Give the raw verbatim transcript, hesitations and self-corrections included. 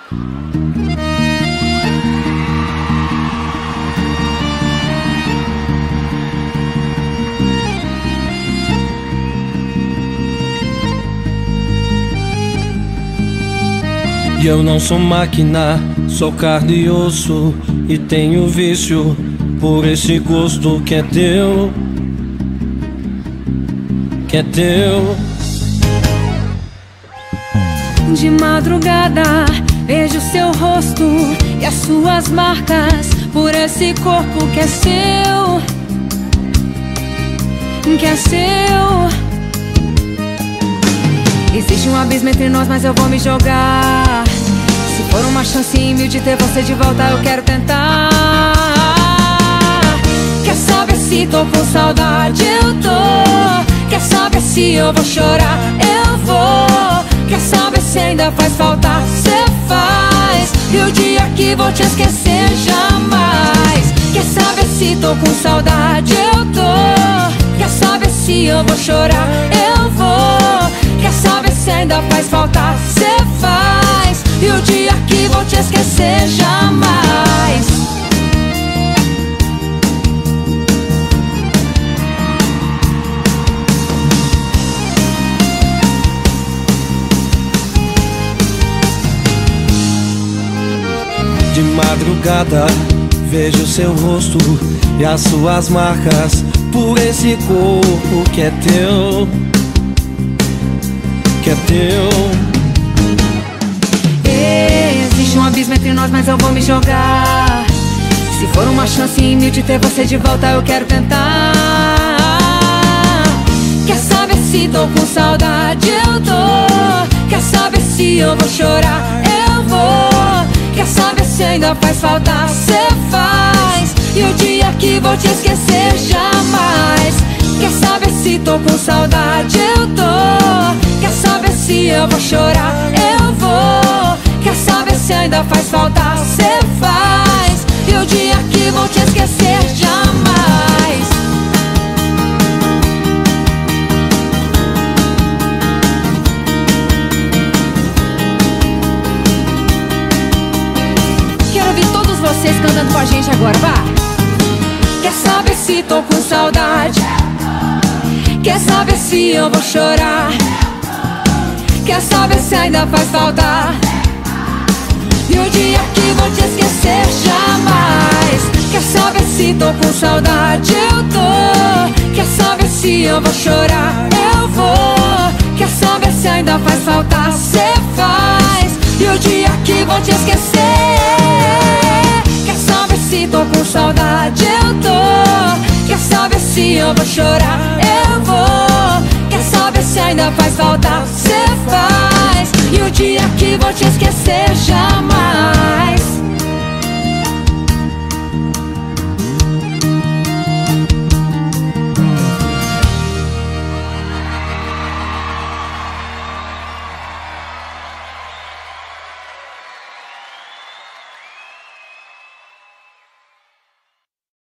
E eu não sou máquina, sou carne e osso, e tenho vício por esse gosto que é teu, que é teu. De madrugada vejo seu rosto e as suas marcas por esse corpo que é seu, que é seu. Existe um abismo entre nós, mas eu vou me jogar. Se for uma chance em mil de ter você de volta, eu quero tentar. Quer saber se tô com saudade? Eu tô. Quer saber se eu vou chorar? Eu vou. Quer saber se ainda faz falta? Cê faz. E o dia que vou te esquecer jamais. Quer saber se tô com saudade? Eu tô. Quer saber se eu vou chorar? Eu vou. Quer saber se ainda faz falta? Cê faz. E o dia que vou te esquecer jamais. De madrugada vejo seu rosto e as suas marcas por esse corpo que é teu, que é teu. Existe um abismo entre nós, mas eu vou me jogar. Se for uma chance em mil de ter você de volta, eu quero tentar. Quer saber se tô com saudade? Eu tô. Quer saber se eu vou chorar? Eu vou. Quer saber se ainda faz falta? Cê faz. E o dia que vou te esquecer jamais. Quer saber se tô com saudade? Eu tô. Quer saber se eu vou chorar? Eu vou. Quer saber se ainda faz falta? Cê faz. E o dia que vou te esquecer jamais. Quero ouvir todos vocês cantando com a gente agora, vá! Quer saber se tô com saudade? Quer saber se eu vou chorar? Quer saber se ainda faz falta? E o dia que vou te esquecer jamais. Quer saber se tô com saudade? Eu tô. Quer saber se eu vou chorar? Eu vou. Quer saber se ainda faz falta? Cê faz. E o dia que vou te esquecer. Quer saber se tô com saudade? Eu tô. Quer saber se eu vou chorar? Eu vou. Quer saber se ainda faz falta? Cê faz. E o dia que vou te esquecer jamais.